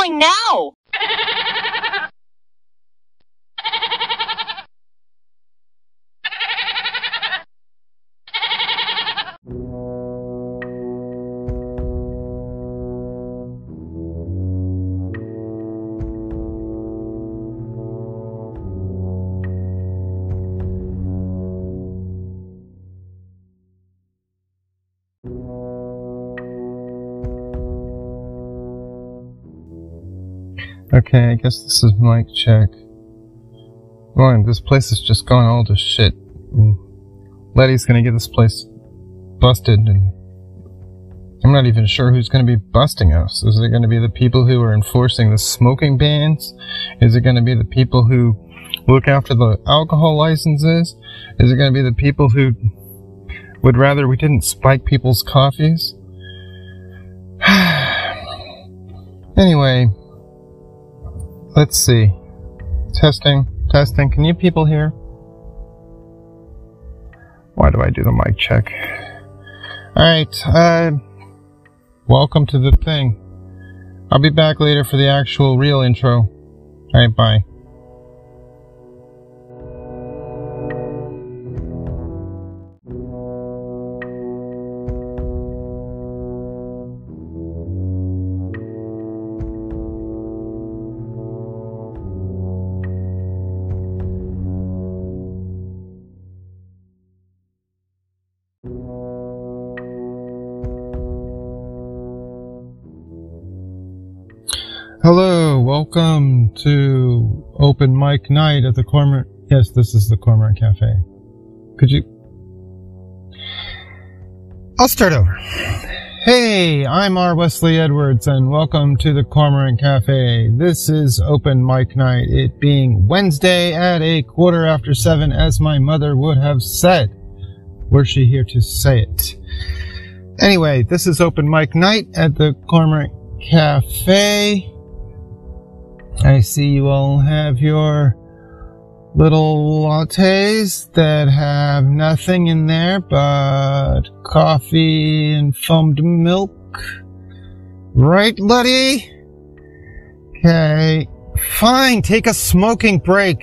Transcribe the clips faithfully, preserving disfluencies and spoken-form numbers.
going now? Okay, I guess this is mic check. Boy, this place is just going all to shit. Letty's gonna get this place busted, and I'm not even sure who's gonna be busting us. Is it gonna be the people who are enforcing the smoking bans? Is it gonna be the people who look after the alcohol licenses? Is it gonna be the people who would rather we didn't spike people's coffees? Anyway, let's see. Testing, testing. Can you people hear? Why do I do the mic check? Alright, uh, welcome to the thing. I'll be back later for the actual real intro. Alright, bye. Hello, welcome to Open Mic Night at the Cormorant. Yes, this is the Cormorant Cafe. Could you... I'll start over. Hey, I'm R. Wesley Edwards, and welcome to the Cormorant Cafe. This is Open Mic Night, it being Wednesday at a quarter after seven, as my mother would have said, were she here to say it. Anyway, this is Open Mic Night at the Cormorant Cafe. I see you all have your little lattes that have nothing in there but coffee and foamed milk. Right, Letty? Okay. Fine, take a smoking break.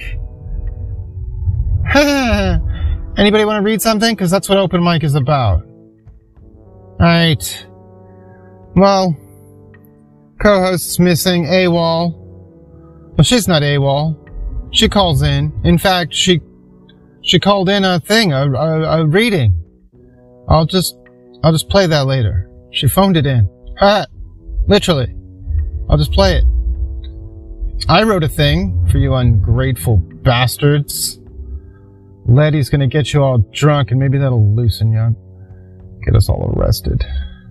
Anybody want to read something? Because that's what open mic is about. Alright. Well, co-host's missing, AWOL. Well, she's not AWOL. She calls in. In fact, she she called in a thing, a, a, a reading. I'll just I'll just play that later. She phoned it in. Ha! Literally. I'll just play it. I wrote a thing for you ungrateful bastards. Letty's gonna get you all drunk, and maybe that'll loosen you. Get us all arrested.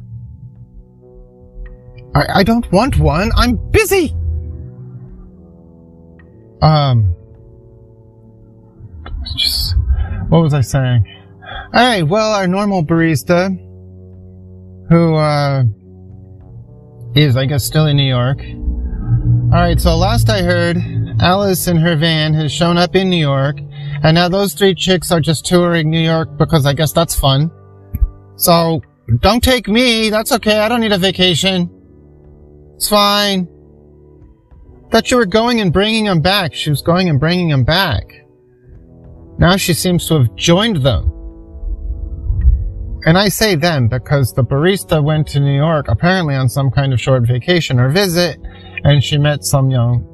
I, I don't want one. I'm busy. Um, just, what was I saying? Alright, well, our normal barista, who, uh, is, I guess, still in New York. Alright, so last I heard, Alice in her van has shown up in New York, and now those three chicks are just touring New York because I guess that's fun. So, don't take me, that's okay, I don't need a vacation. It's fine. Thought you were going and bringing them back. She was going and bringing them back. Now she seems to have joined them. And I say them because the barista went to New York apparently on some kind of short vacation or visit, and she met some young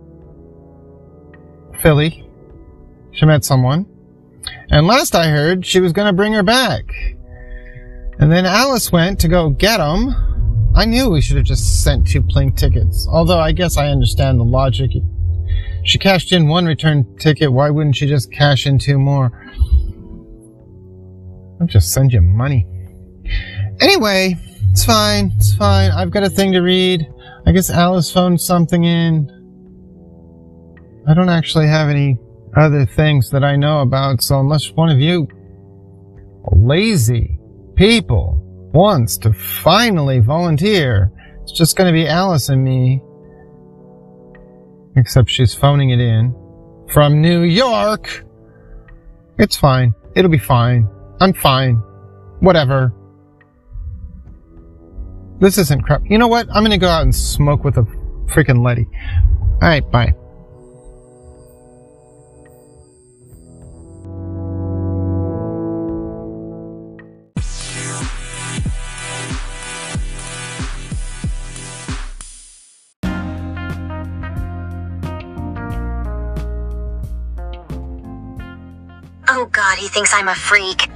filly. She met someone. And last I heard, she was going to bring her back. And then Alice went to go get them. I knew we should have just sent two plane tickets. Although I guess I understand the logic. She cashed in one return ticket. Why wouldn't she just cash in two more? I'll just send you money. Anyway, it's fine. It's fine. I've got a thing to read. I guess Alice phoned something in. I don't actually have any other things that I know about, so unless one of you lazy people wants to finally volunteer, it's just going to be Alice and me. Except she's phoning it in from New York. It's fine. It'll be fine. I'm fine. Whatever. This isn't crap. You know what? I'm going to go out and smoke with a freaking Letty. Alright, bye. Oh God, he thinks I'm a freak.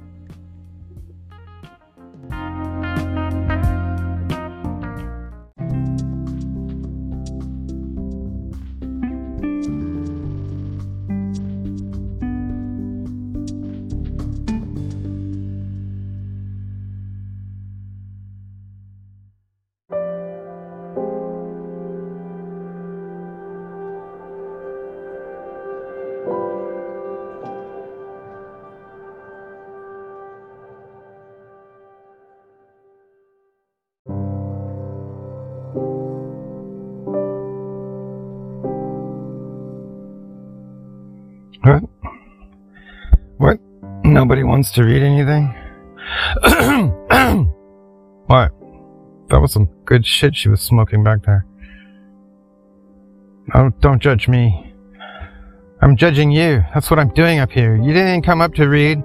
What? What? Nobody wants to read anything? What? That was some good shit she was smoking back there. Oh, don't judge me. I'm judging you. That's what I'm doing up here. You didn't come up to read.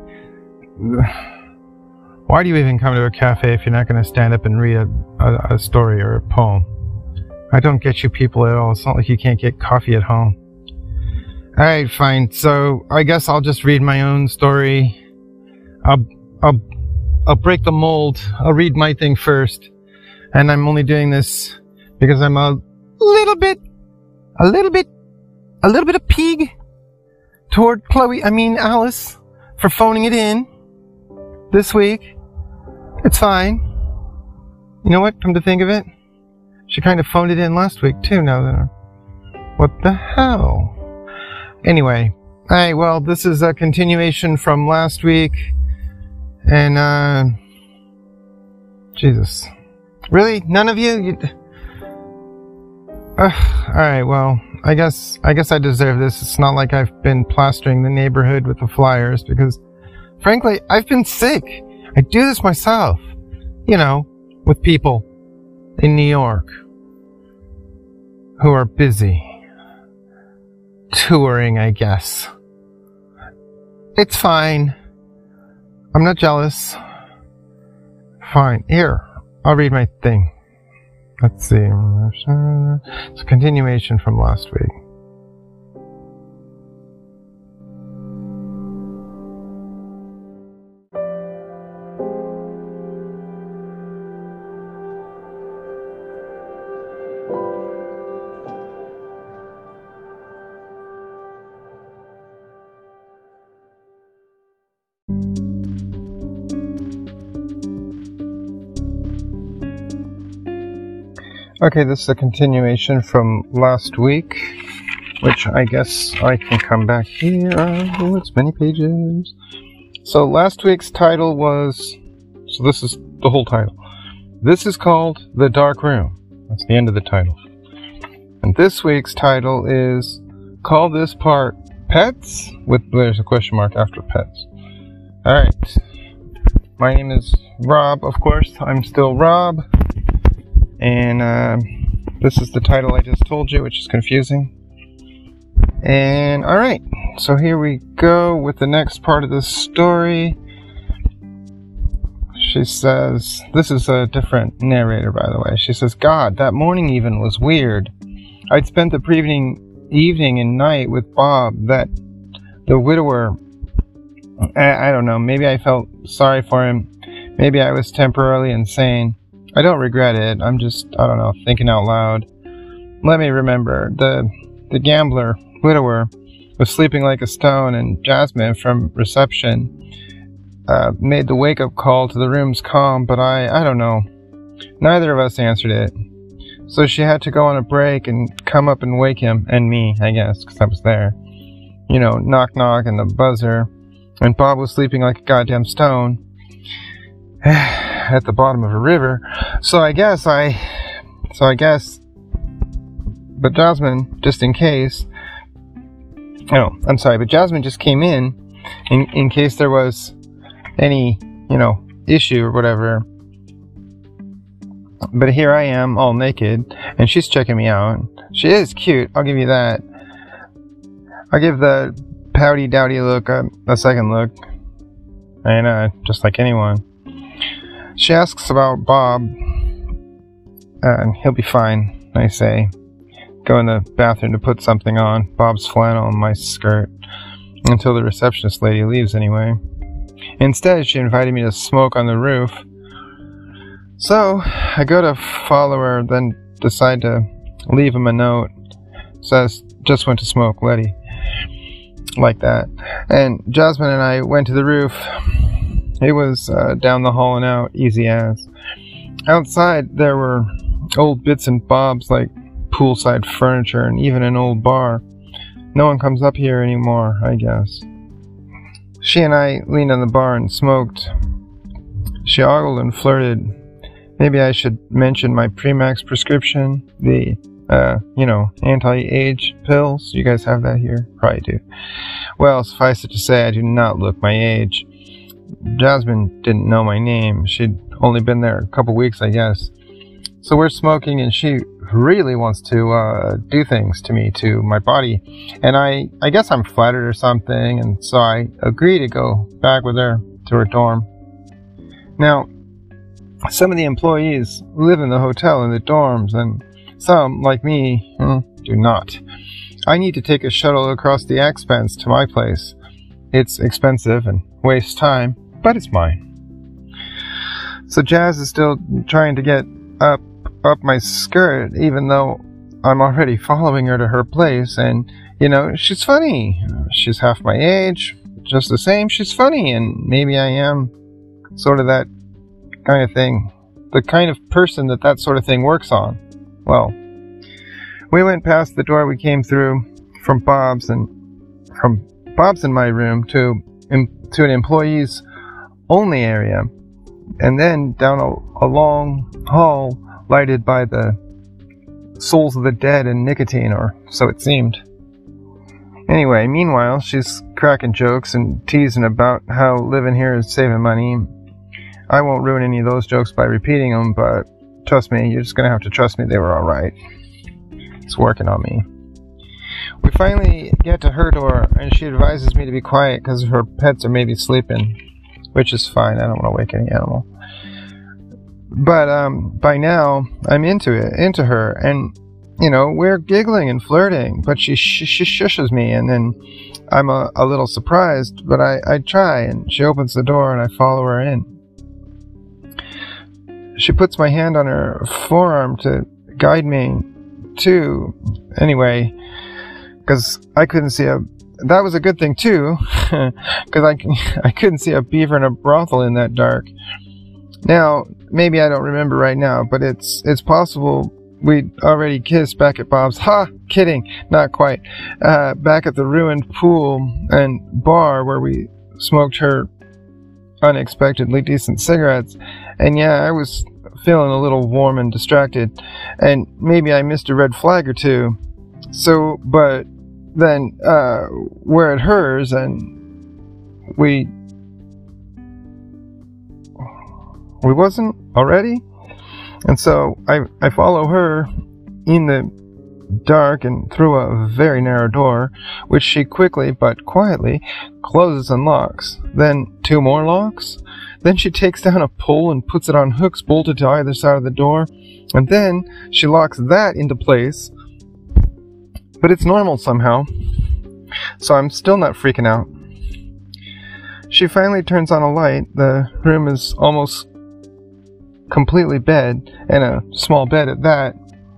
Why do you even come to a cafe if you're not going to stand up and read a, a, a story or a poem? I don't get you people at all. It's not like you can't get coffee at home. Alright, fine. So, I guess I'll just read my own story. I'll, I'll, I'll break the mold. I'll read my thing first. And I'm only doing this because I'm a little bit, a little bit, a little bit of pig toward Chloe, I mean Alice, for phoning it in this week. It's fine. You know what? Come to think of it, she kind of phoned it in last week too, now that... What the hell? Anyway, alright, well, this is a continuation from last week, and, uh, Jesus. Really? None of you? you uh, alright, well, I guess, I guess I deserve this. It's not like I've been plastering the neighborhood with the flyers, because, frankly, I've been sick. I do this myself, you know, with people in New York who are busy. Touring, I guess. It's fine. I'm not jealous. Fine. Here, I'll read my thing. Let's see. It's a continuation from last week. Okay, this is a continuation from last week, which I guess I can come back here. Oh, it's many pages. So last week's title was, so this is the whole title. This is called The Dark Room. That's the end of the title. And this week's title is, call this part Pets? With, there's a question mark after Pets. Alright. My name is Rob, of course. I'm still Rob. And uh, this is the title I just told you, which is confusing. And alright, so here we go with the next part of the story. She says, this is a different narrator, by the way. She says, God, that morning even was weird. I'd spent the previous evening and night with Bob, that the widower. I, I don't know, maybe I felt sorry for him. Maybe I was temporarily insane. I don't regret it. I'm just, I don't know, thinking out loud. Let me remember. The the gambler, widower, was sleeping like a stone, and Jasmine from reception uh, made the wake-up call to the room's comm, but I, I don't know. Neither of us answered it. So she had to go on a break and come up and wake him, and me, I guess, because I was there. You know, knock knock and the buzzer. And Bob was sleeping like a goddamn stone at the bottom of a river. So I guess I... So I guess... But Jasmine, just in case... Oh, I'm sorry, but Jasmine just came in, in in case there was any, you know, issue or whatever. But here I am, all naked, and she's checking me out. She is cute, I'll give you that. I'll give the pouty dowdy look a, a second look. And uh, just like anyone. She asks about Bob. Uh, and he'll be fine, I say. Go in the bathroom to put something on. Bob's flannel and my skirt. Until the receptionist lady leaves anyway. Instead, she invited me to smoke on the roof. So, I go to follow her, then decide to leave him a note. Says, just went to smoke, Letty. Like that. And Jasmine and I went to the roof. It was uh, down the hall and out, easy as. Outside, there were old bits and bobs like poolside furniture and even an old bar. No one comes up here anymore, I guess. She and I leaned on the bar and smoked. She ogled and flirted. Maybe I should mention my Premax prescription, the, uh, you know, anti-age pills. You guys have that here? Probably do. Well, suffice it to say, I do not look my age. Jasmine didn't know my name. She'd only been there a couple weeks, I guess. So we're smoking, and she really wants to uh, do things to me, to my body. And I, I guess I'm flattered or something, and so I agree to go back with her to her dorm. Now, some of the employees live in the hotel in the dorms, and some, like me, do not. I need to take a shuttle across the expanse to my place. It's expensive and wastes time, but it's mine. So Jazz is still trying to get up up my skirt, even though I'm already following her to her place, and, you know, she's funny. She's half my age, just the same, she's funny, and maybe I am sort of that kind of thing, the kind of person that that sort of thing works on. Well, we went past the door we came through from Bob's, and from Bob's in my room to, in, to an employees only area, and then down a, a long hall lighted by the souls of the dead and nicotine, or so it seemed. Anyway, meanwhile, she's cracking jokes and teasing about how living here is saving money. I won't ruin any of those jokes by repeating them, but trust me, you're just gonna have to trust me they were alright. It's working on me. We finally get to her door, and she advises me to be quiet because her pets are maybe sleeping, which is fine. I don't want to wake any animal. But um, by now, I'm into it, into her, and, you know, we're giggling and flirting, but she sh- she shushes me, and then I'm a, a little surprised, but I, I try, and she opens the door, and I follow her in. She puts my hand on her forearm to guide me to, anyway, because I couldn't see a, that was a good thing, too, because I, I couldn't see a beaver in a brothel in that dark. Now, maybe I don't remember right now, but it's it's possible we'd already kissed back at Bob's. Ha! Kidding. Not quite. Uh, back at the ruined pool and bar where we smoked her unexpectedly decent cigarettes. And yeah, I was feeling a little warm and distracted. And maybe I missed a red flag or two. So, but then, uh, we're at hers and we... We wasn't already? And so I, I follow her in the dark and through a very narrow door, which she quickly but quietly closes and locks. Then two more locks. Then she takes down a pole and puts it on hooks bolted to either side of the door. And then she locks that into place. But it's normal somehow. So I'm still not freaking out. She finally turns on a light. The room is almost completely bed, and a small bed at that.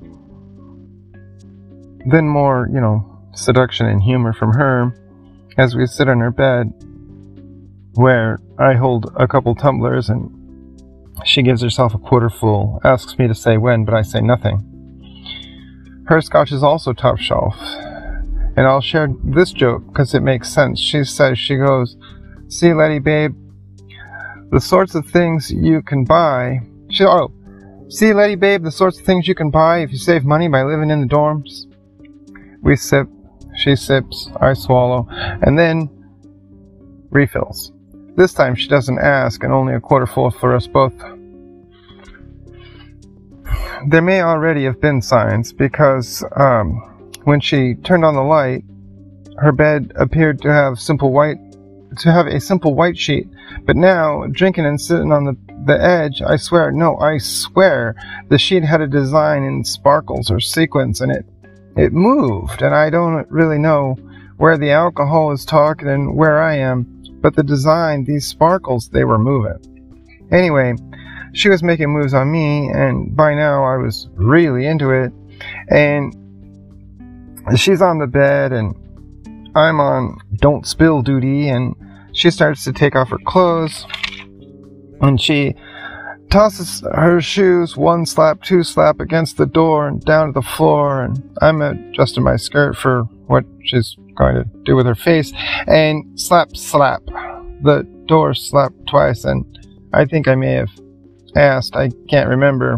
Then more, you know, seduction and humor from her as we sit on her bed, where I hold a couple tumblers and she gives herself a quarter full, asks me to say when, but I say nothing. Her scotch is also top shelf, and I'll share this joke because it makes sense. She says, she goes, "See, Letty, babe, the sorts of things you can buy." She, oh, see, Letty, babe, the sorts of things you can buy if you save money by living in the dorms. We sip, she sips, I swallow, and then refills. This time she doesn't ask, and only a quarter full for us both. there may already have been signs, because um, when she turned on the light, her bed appeared to have simple white, to have a simple white sheet. But now, drinking and sitting on the, the edge, I swear, no, I swear, the sheet had a design in sparkles or sequins, and it, it moved, and I don't really know where the alcohol is talking and where I am, but the design, these sparkles, they were moving. Anyway, she was making moves on me, and by now I was really into it, and she's on the bed, and I'm on don't spill duty, and she starts to take off her clothes, and she tosses her shoes one slap, two slap against the door and down to the floor, and I'm adjusting my skirt for what she's going to do with her face, and slap, slap. The door slapped twice, and I think I may have asked, I can't remember.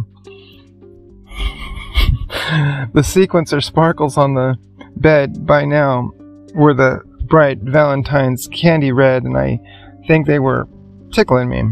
The sequins or sparkles on the bed by now were the bright Valentine's candy red, and I think they were tickling me.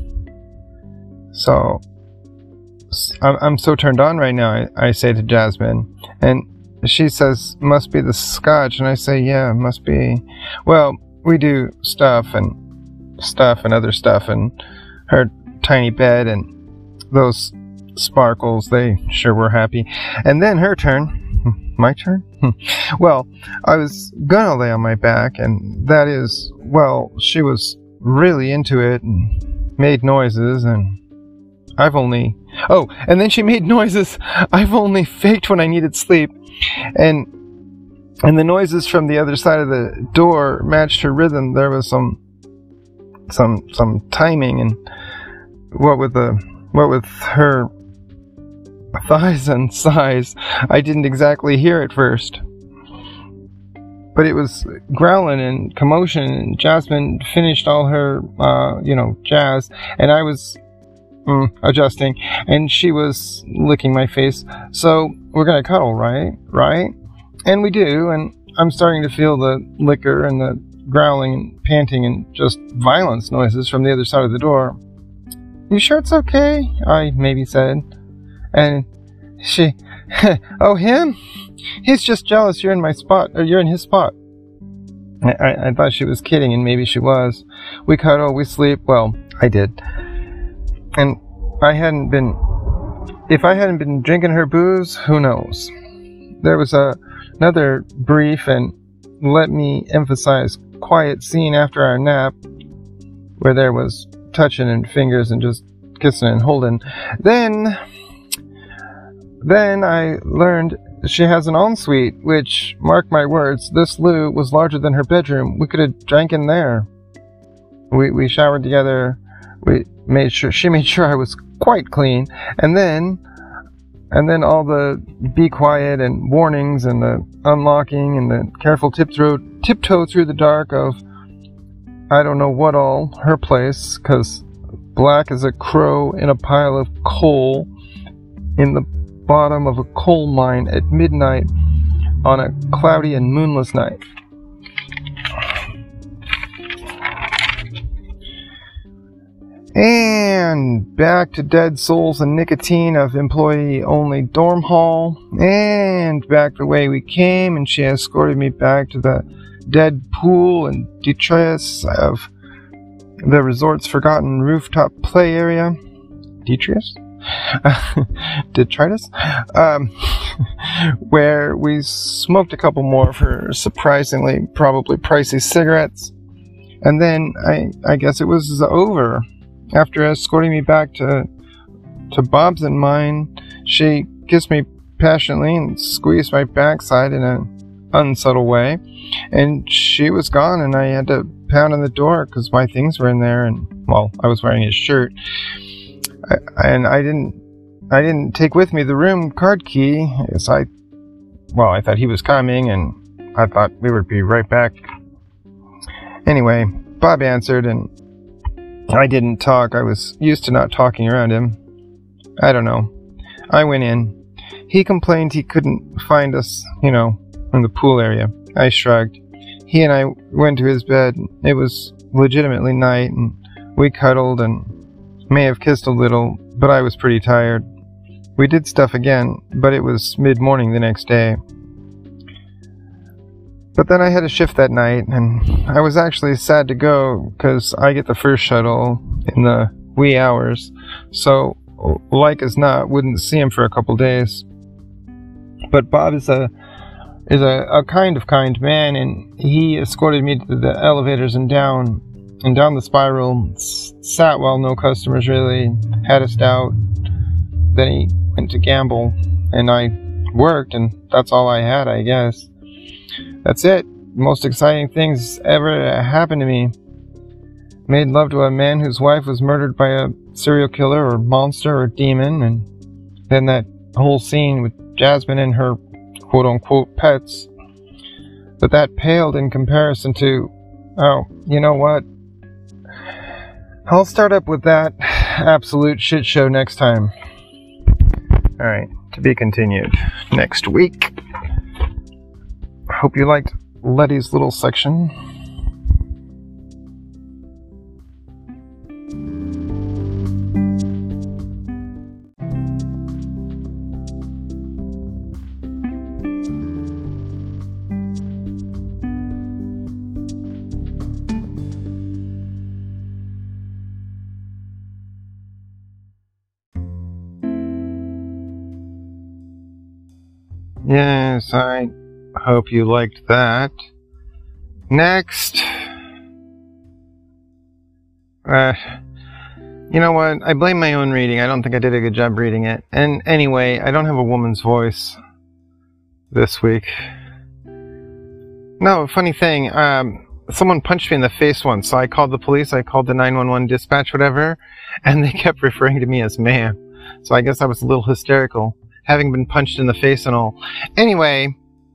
So, I'm so turned on right now, I, I say to Jasmine, and she says, must be the scotch, and I say, yeah, must be. Well, we do stuff and stuff and other stuff, and her tiny bed and those sparkles, they sure were happy. And then her turn. My turn? Well, I was gonna lay on my back, and that is, well, she was really into it and made noises, and I've only... Oh, and then she made noises I've only faked when I needed sleep, and and the noises from the other side of the door matched her rhythm. There was some some some timing, and what with the what with her thighs and sighs, I didn't exactly hear at first. But it was growling and commotion, and Jasmine finished all her, uh, you know, jazz, and I was mm, adjusting, and she was licking my face. So, we're gonna cuddle, right? Right? And we do, and I'm starting to feel the liquor and the growling and panting and just violence noises from the other side of the door. You sure it's okay? I maybe said. And she, oh, him? He's just jealous you're in my spot, or you're in his spot. I, I, I thought she was kidding, and maybe she was. We cuddle, we sleep. Well, I did. And I hadn't been, if I hadn't been drinking her booze, who knows? There was a, another brief and, let me emphasize, quiet scene after our nap, where there was touching and fingers and just kissing and holding. Then... Then I learned she has an ensuite, which, mark my words, this loo was larger than her bedroom. We could have drank in there. We we showered together. We made sure she made sure I was quite clean, and then and then all the be quiet and warnings and the unlocking and the careful tiptoe tiptoe through the dark of I don't know what all her place, 'cause black as a crow in a pile of coal in the bottom of a coal mine at midnight on a cloudy and moonless night. And back to Dead Souls and Nicotine of employee-only dorm hall, and back the way we came, and she escorted me back to the dead pool and detritus of the resort's forgotten rooftop play area. Detritus? Detritus? Um, where we smoked a couple more for surprisingly probably pricey cigarettes, and then I I guess it was over. After escorting me back to to Bob's and mine, she kissed me passionately and squeezed my backside in an unsubtle way, and she was gone, and I had to pound on the door because my things were in there, and well, I was wearing his shirt. I, and I didn't, I didn't take with me the room card key. As I, well, I thought he was coming, and I thought we would be right back. Anyway, Bob answered, and I didn't talk. I was used to not talking around him. I don't know. I went in. He complained he couldn't find us, you know, in the pool area. I shrugged. He and I went to his bed. It was legitimately night, and we cuddled and may have kissed a little, but I was pretty tired. we did stuff again, but it was mid-morning the next day. But then I had a shift that night, and I was actually sad to go because I get the first shuttle in the wee hours, so like as not, wouldn't see him for a couple days. But Bob is a is a, a kind of kind man, and he escorted me to the elevators and down and down the spiral. S- sat while no customers really had us out. Then he went to gamble, and I worked, and that's all I had, I guess. That's it. Most exciting things ever happened to me. Made love to a man whose wife was murdered by a serial killer or monster or demon, and then that whole scene with Jasmine and her quote-unquote pets. But that paled in comparison to... Oh, you know what? I'll start up with that absolute shit show next time. Alright, to be continued next week. Hope you liked Letty's little section. Yes, I hope you liked that. Next. Uh, you know what? I blame my own reading. I don't think I did a good job reading it. And anyway, I don't have a woman's voice this week. No, funny thing. Um, someone punched me in the face once, so I called the police. I called the nine one one dispatch, whatever, and they kept referring to me as ma'am. So I guess I was a little hysterical, having been punched in the face and all. Anyway,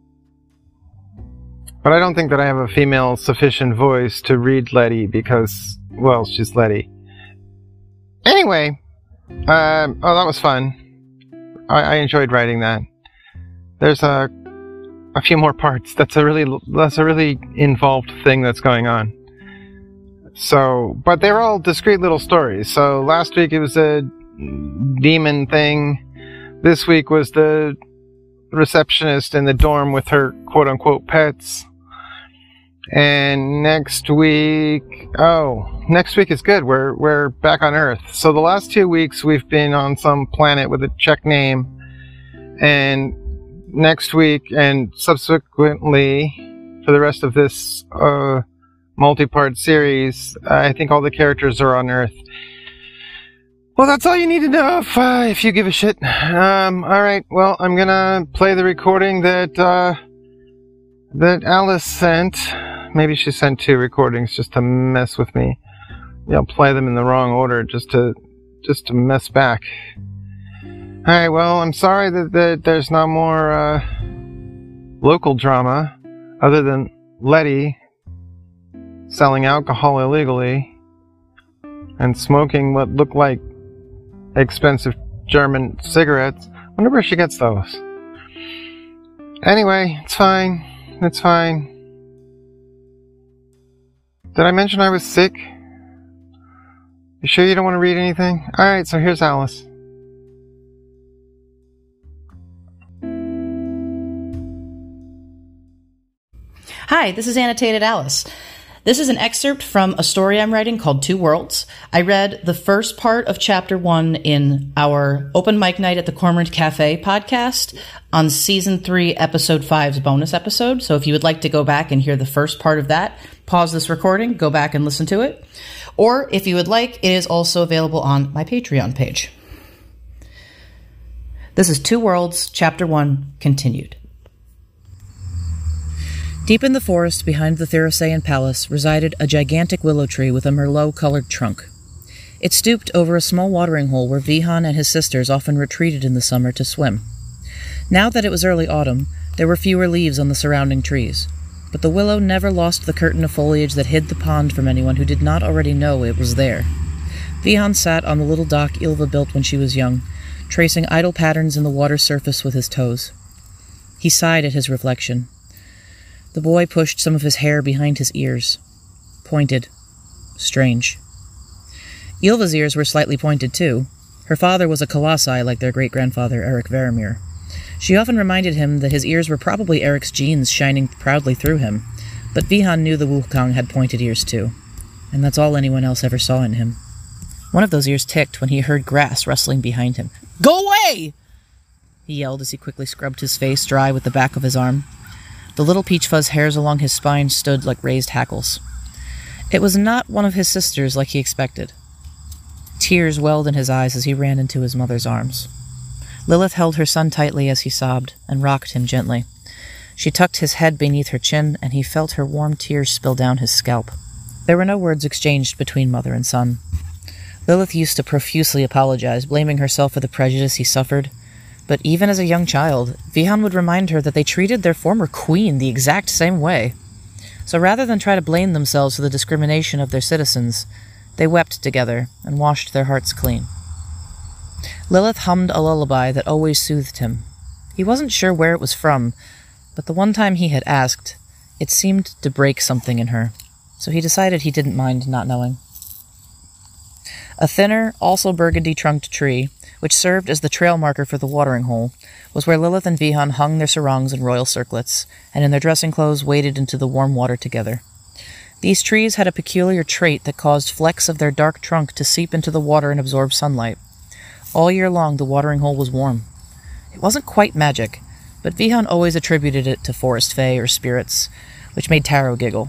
but I don't think that I have a female sufficient voice to read Letty because, well, she's Letty. Anyway, uh, oh, that was fun. I, I enjoyed writing that. There's a a few more parts. That's a really that's a really involved thing that's going on. So, but they're all discrete little stories. So last week it was a demon thing. This week was the receptionist in the dorm with her quote-unquote pets. And next week... Oh, next week is good. We're we're back on Earth. So the last two weeks we've been on some planet with a Czech name. And next week and subsequently for the rest of this uh, multi-part series, I think all the characters are on Earth. Well, that's all you need to know if, uh, if you give a shit. Um, alright, well, I'm gonna play the recording that, uh, that Alice sent. Maybe she sent two recordings just to mess with me. Yeah, I'll play them in the wrong order just to, just to mess back. Alright, well, I'm sorry that, that there's no more, uh, local drama other than Letty selling alcohol illegally and smoking what looked like expensive German cigarettes. I wonder where she gets those. Anyway, it's fine. It's fine. Did I mention I was sick? You sure you don't want to read anything? Alright, so here's Alice. Hi, this is Annotated Alice. This is an excerpt from a story I'm writing called Two Worlds. I read the first part of chapter one in our Open Mic Night at the Cormorant Cafe podcast on season three, episode five's bonus episode. So if you would like to go back and hear the first part of that, pause this recording, go back and listen to it. Or if you would like, it is also available on my Patreon page. This is Two Worlds, chapter one, continued. Deep in the forest behind the Theracean Palace resided a gigantic willow tree with a merlot-colored trunk. It stooped over a small watering hole where Vihan and his sisters often retreated in the summer to swim. Now that it was early autumn, there were fewer leaves on the surrounding trees, but the willow never lost the curtain of foliage that hid the pond from anyone who did not already know it was there. Vihan sat on the little dock Ylva built when she was young, tracing idle patterns in the water's surface with his toes. He sighed at his reflection. The boy pushed some of his hair behind his ears. Pointed. Strange. Ylva's ears were slightly pointed, too. Her father was a colossi like their great-grandfather Eric Verimir. She often reminded him that his ears were probably Eric's genes shining proudly through him, but Vihan knew the Wukong had pointed ears too, and that's all anyone else ever saw in him. One of those ears ticked when he heard grass rustling behind him. "Go away!" he yelled as he quickly scrubbed his face dry with the back of his arm. The little peach fuzz hairs along his spine stood like raised hackles. It was not one of his sisters like he expected. Tears welled in his eyes as he ran into his mother's arms. Lilith held her son tightly as he sobbed and rocked him gently. She tucked his head beneath her chin, and he felt her warm tears spill down his scalp. There were no words exchanged between mother and son. Lilith used to profusely apologize, blaming herself for the prejudice he suffered. But even as a young child, Vihan would remind her that they treated their former queen the exact same way. So rather than try to blame themselves for the discrimination of their citizens, they wept together and washed their hearts clean. Lilith hummed a lullaby that always soothed him. He wasn't sure where it was from, but the one time he had asked, it seemed to break something in her, so he decided he didn't mind not knowing. A thinner, also burgundy-trunked tree, which served as the trail marker for the watering hole, was where Lilith and Vihan hung their sarongs and royal circlets, and in their dressing clothes waded into the warm water together. These trees had a peculiar trait that caused flecks of their dark trunk to seep into the water and absorb sunlight. All year long, the watering hole was warm. It wasn't quite magic, but Vihan always attributed it to forest fae or spirits, which made Taro giggle.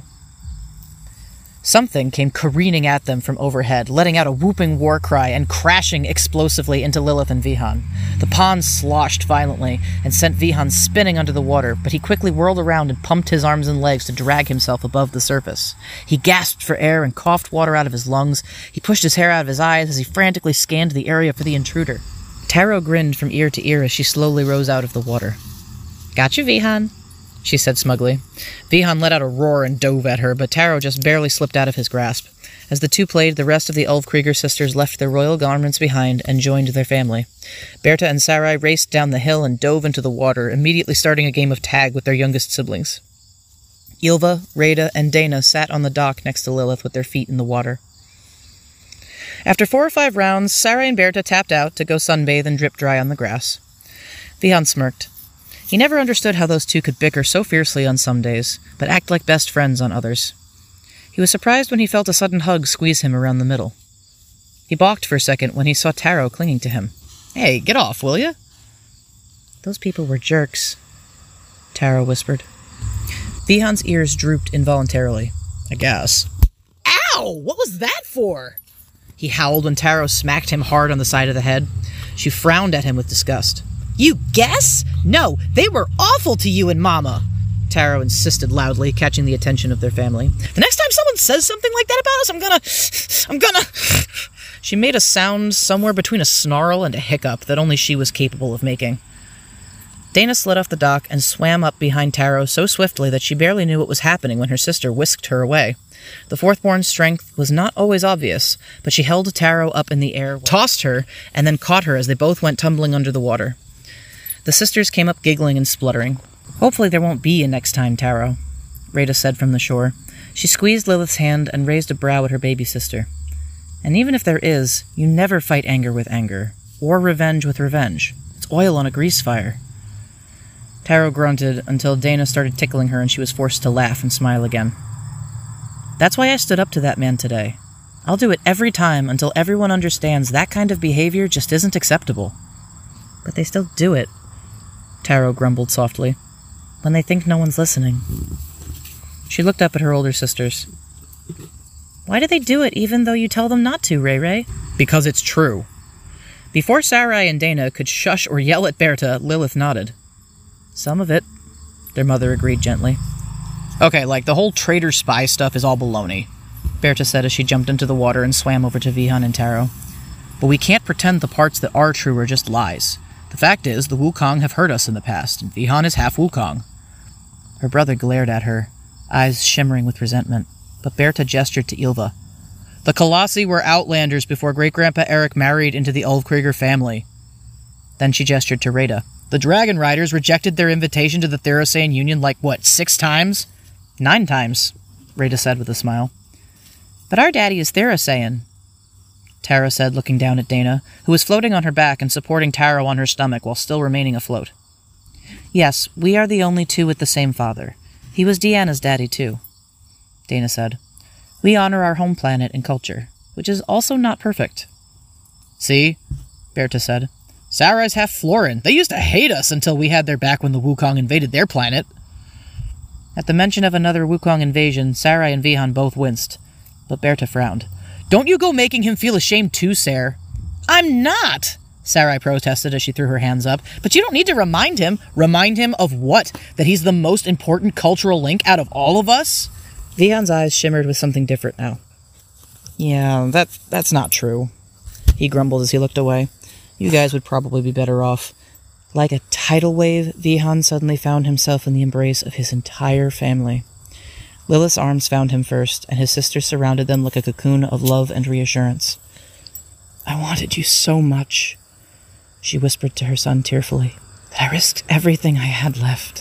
Something came careening at them from overhead, letting out a whooping war cry and crashing explosively into Lilith and Vihan. The pond sloshed violently and sent Vihan spinning under the water, but he quickly whirled around and pumped his arms and legs to drag himself above the surface. He gasped for air and coughed water out of his lungs. He pushed his hair out of his eyes as he frantically scanned the area for the intruder. Taro grinned from ear to ear as she slowly rose out of the water. "Got you, Vihan," she said smugly. Vihan let out a roar and dove at her, but Taro just barely slipped out of his grasp. As the two played, the rest of the Ulfkrieger sisters left their royal garments behind and joined their family. Berta and Sarai raced down the hill and dove into the water, immediately starting a game of tag with their youngest siblings. Ylva, Rhaeda, and Dana sat on the dock next to Lilith with their feet in the water. After four or five rounds, Sarai and Berta tapped out to go sunbathe and drip dry on the grass. Vihan smirked. He never understood how those two could bicker so fiercely on some days, but act like best friends on others. He was surprised when he felt a sudden hug squeeze him around the middle. He balked for a second when he saw Taro clinging to him. "Hey, get off, will ya?" "Those people were jerks," Taro whispered. Vihan's ears drooped involuntarily. "I guess." "Ow! What was that for?" he howled when Taro smacked him hard on the side of the head. She frowned at him with disgust. "You guess? No, they were awful to you and Mama," Taro insisted loudly, catching the attention of their family. "The next time someone says something like that about us, I'm gonna... I'm gonna..." She made a sound somewhere between a snarl and a hiccup that only she was capable of making. Dana slid off the dock and swam up behind Taro so swiftly that she barely knew what was happening when her sister whisked her away. The fourthborn's strength was not always obvious, but she held Taro up in the air, tossed her, and then caught her as they both went tumbling under the water. The sisters came up giggling and spluttering. "Hopefully there won't be a next time, Taro," Rhaeda said from the shore. She squeezed Lilith's hand and raised a brow at her baby sister. "And even if there is, you never fight anger with anger, or revenge with revenge. It's oil on a grease fire." Taro grunted until Dana started tickling her and she was forced to laugh and smile again. "That's why I stood up to that man today. I'll do it every time until everyone understands that kind of behavior just isn't acceptable." "But they still do it," Taro grumbled softly, "when they think no one's listening." She looked up at her older sisters. "Why do they do it even though you tell them not to, Ray Ray?" "Because it's true." Before Sarai and Dana could shush or yell at Berta, Lilith nodded. "Some of it," their mother agreed gently. "Okay, like the whole traitor spy stuff is all baloney," Berta said as she jumped into the water and swam over to Vihan and Taro. "But we can't pretend the parts that are true are just lies. The fact is, the Wukong have hurt us in the past, and Vihan is half Wukong." Her brother glared at her, eyes shimmering with resentment, but Berta gestured to Ylva. "The Colossi were outlanders before Great-Grandpa Eric married into the Ulfkrieger family." Then she gestured to Rhaeda. "The Dragon Riders rejected their invitation to the Theracean Union like, what, six times?" "Nine times," Rhaeda said with a smile. "But our daddy is Theracean." Tara said, looking down at Dana, who was floating on her back and supporting Taro on her stomach while still remaining afloat. Yes, we are the only two with the same father. He was Deanna's daddy, too, Dana said. We honor our home planet and culture, which is also not perfect. See? Berta said. Sarai's half Floran. They used to hate us until we had their back when the Wukong invaded their planet. At the mention of another Wukong invasion, Sarai and Vihan both winced, but Berta frowned. Don't you go making him feel ashamed too, Sare. I'm not, Sarai protested as she threw her hands up. But you don't need to remind him. Remind him of what? That he's the most important cultural link out of all of us? Vihan's eyes shimmered with something different now. Yeah, that that's not true, he grumbled as he looked away. You guys would probably be better off. Like a tidal wave, Vihan suddenly found himself in the embrace of his entire family. Lilith's arms found him first, and his sisters surrounded them like a cocoon of love and reassurance. I wanted you so much, she whispered to her son tearfully, that I risked everything I had left.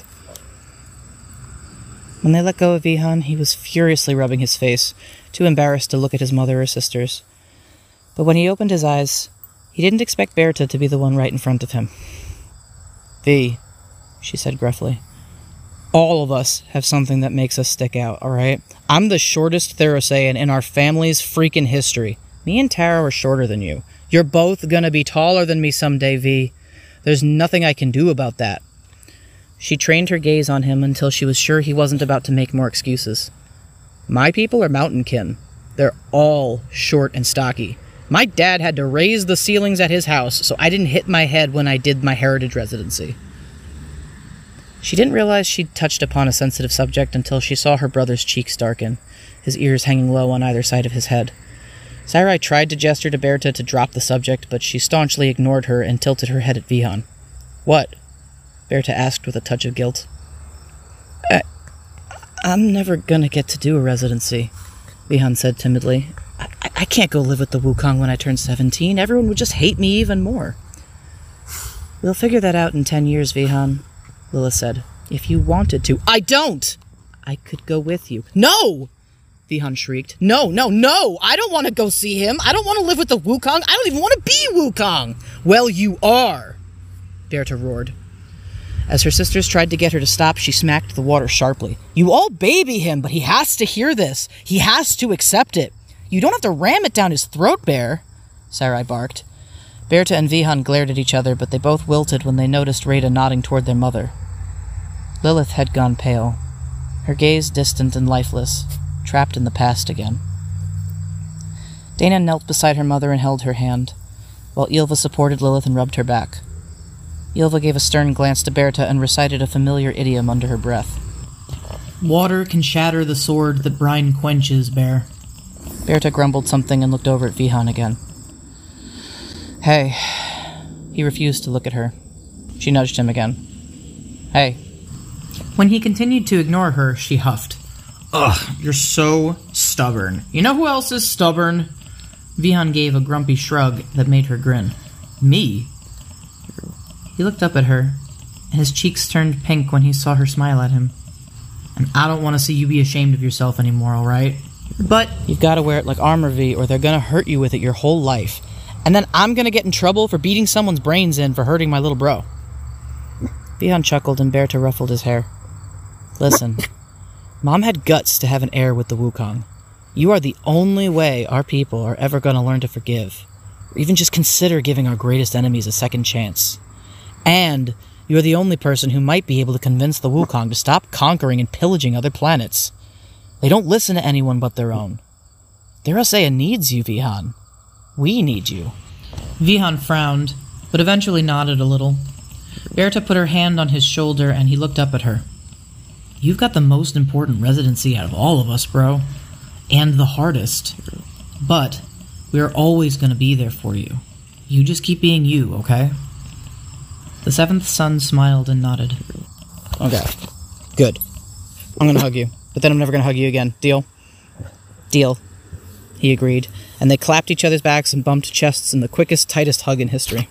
When they let go of Vihan, he was furiously rubbing his face, too embarrassed to look at his mother or sisters. But when he opened his eyes, he didn't expect Berta to be the one right in front of him. Vi, she said gruffly. All of us have something that makes us stick out, all right? I'm the shortest Theracean in our family's freaking history. Me and Tara are shorter than you. You're both gonna be taller than me someday, Vi. There's nothing I can do about that. She trained her gaze on him until she was sure he wasn't about to make more excuses. My people are mountainkin. They're all short and stocky. My dad had to raise the ceilings at his house so I didn't hit my head when I did my heritage residency. She didn't realize she'd touched upon a sensitive subject until she saw her brother's cheeks darken, his ears hanging low on either side of his head. Sarai tried to gesture to Berta to drop the subject, but she staunchly ignored her and tilted her head at Vihan. What? Berta asked with a touch of guilt. I, I'm never gonna get to do a residency, Vihan said timidly. I, I can't go live with the Wukong when I turn seventeen. Everyone would just hate me even more. We'll figure that out in ten years, Vihan, Lilith said. If you wanted to. I don't! I could go with you. No! Vihan shrieked. No, no, no! I don't want to go see him! I don't want to live with the Wukong! I don't even want to be Wukong! Well, you are! Berta roared. As her sisters tried to get her to stop, she smacked the water sharply. You all baby him, but he has to hear this. He has to accept it. You don't have to ram it down his throat, Bear, Sarai barked. Berta and Vihan glared at each other, but they both wilted when they noticed Rada nodding toward their mother. Lilith had gone pale, her gaze distant and lifeless, trapped in the past again. Dana knelt beside her mother and held her hand, while Ylva supported Lilith and rubbed her back. Ylva gave a stern glance to Berta and recited a familiar idiom under her breath. Water can shatter the sword that brine quenches, Bear. Berta grumbled something and looked over at Vihan again. Hey. He refused to look at her. She nudged him again. Hey. When he continued to ignore her, she huffed. Ugh, you're so stubborn. You know who else is stubborn? Vihan gave a grumpy shrug that made her grin. Me? He looked up at her, and his cheeks turned pink when he saw her smile at him. And I don't want to see you be ashamed of yourself anymore, alright? But you've got to wear it like armor, V, or they're going to hurt you with it your whole life. And then I'm going to get in trouble for beating someone's brains in for hurting my little bro. Vihan chuckled and Berta ruffled his hair. Listen, Mom had guts to have an heir with the Wukong. You are the only way our people are ever going to learn to forgive, or even just consider giving our greatest enemies a second chance. And you're the only person who might be able to convince the Wukong to stop conquering and pillaging other planets. They don't listen to anyone but their own. Theraceia needs you, Vihan. We need you. Vihan frowned, but eventually nodded a little. Berta put her hand on his shoulder and he looked up at her. You've got the most important residency out of all of us, bro. And the hardest. But we're always going to be there for you. You just keep being you, okay? The seventh son smiled and nodded. Okay. Good. I'm going to hug you. But then I'm never going to hug you again. Deal? Deal. He agreed. And they clapped each other's backs and bumped chests in the quickest, tightest hug in history.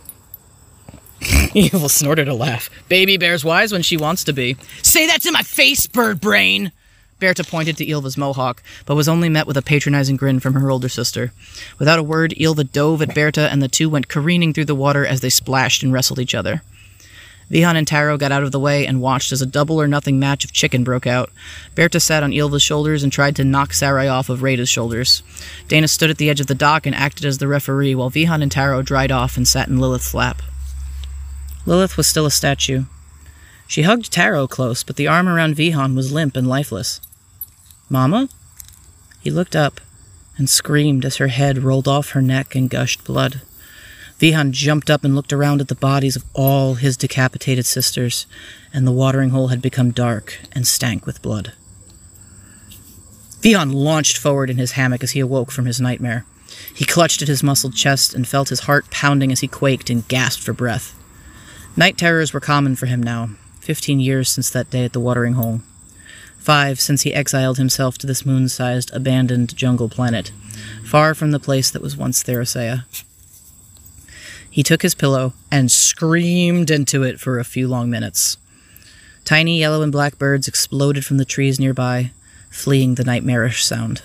Evil snorted a laugh. Baby bear's wise when she wants to be. Say that to my face, bird brain! Berta pointed to Ylva's mohawk, but was only met with a patronizing grin from her older sister. Without a word, Ylva dove at Berta, and the two went careening through the water as they splashed and wrestled each other. Vihan and Taro got out of the way and watched as a double-or-nothing match of chicken broke out. Berta sat on Ylva's shoulders and tried to knock Sarai off of Rada's shoulders. Dana stood at the edge of the dock and acted as the referee, while Vihan and Taro dried off and sat in Lilith's lap. Lilith was still a statue. She hugged Taro close, but the arm around Vihan was limp and lifeless. "Mama?" He looked up and screamed as her head rolled off her neck and gushed blood. Vihan jumped up and looked around at the bodies of all his decapitated sisters, and the watering hole had become dark and stank with blood. Vihan launched forward in his hammock as he awoke from his nightmare. He clutched at his muscled chest and felt his heart pounding as he quaked and gasped for breath. Night terrors were common for him now, fifteen years since that day at the watering hole. Five since he exiled himself to this moon-sized, abandoned jungle planet, far from the place that was once Therisea. He took his pillow and screamed into it for a few long minutes. Tiny yellow and black birds exploded from the trees nearby, fleeing the nightmarish sound.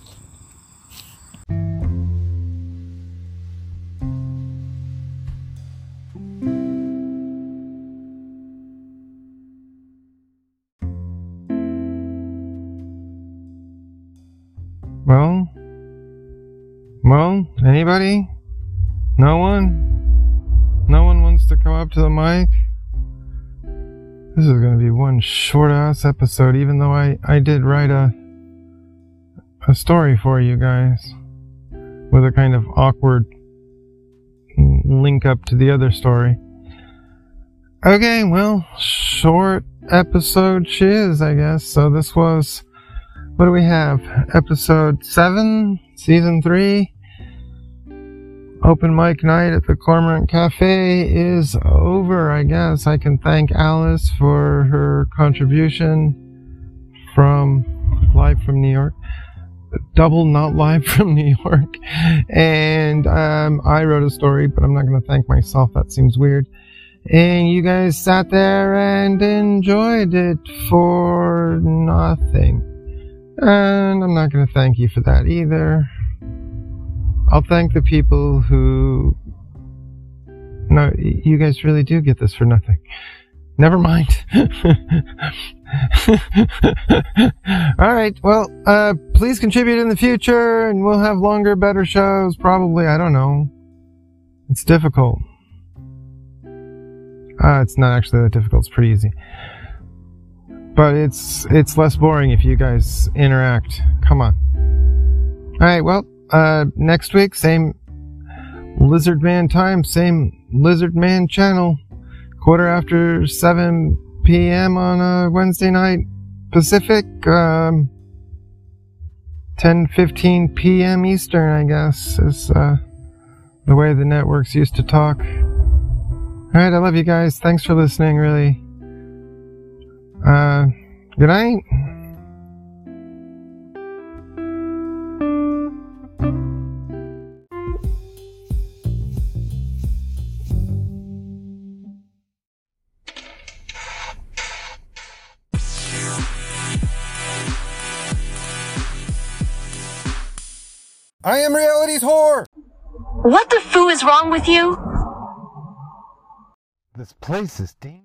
Well? Well, anybody? No one? No one wants to come up to the mic? This is going to be one short-ass episode, even though I, I did write a, a story for you guys with a kind of awkward link up to the other story. Okay, well, short episode shiz, I guess. So this was, what do we have? Episode seven, season three. Open mic night at the Cormorant Cafe is over, I guess. I can thank Alice for her contribution from live from New York. Double not live from New York. And um, I wrote a story, but I'm not going to thank myself. That seems weird. And you guys sat there and enjoyed it for nothing. And I'm not going to thank you for that either. I'll thank the people who... No, you guys really do get this for nothing. Never mind. Alright, well, uh, please contribute in the future, and we'll have longer, better shows, probably. I don't know. It's difficult. Uh, it's not actually that difficult. It's pretty easy. But it's, it's less boring if you guys interact. Come on. Alright, well, Uh, next week, same Lizard Man time, same Lizard Man channel, quarter after seven p.m. on a Wednesday night Pacific, um, ten fifteen p.m. Eastern, I guess, is uh, the way the networks used to talk. Alright, I love you guys. Thanks for listening, really. Uh, good night. I am reality's whore! What the foo is wrong with you? This place is dangerous.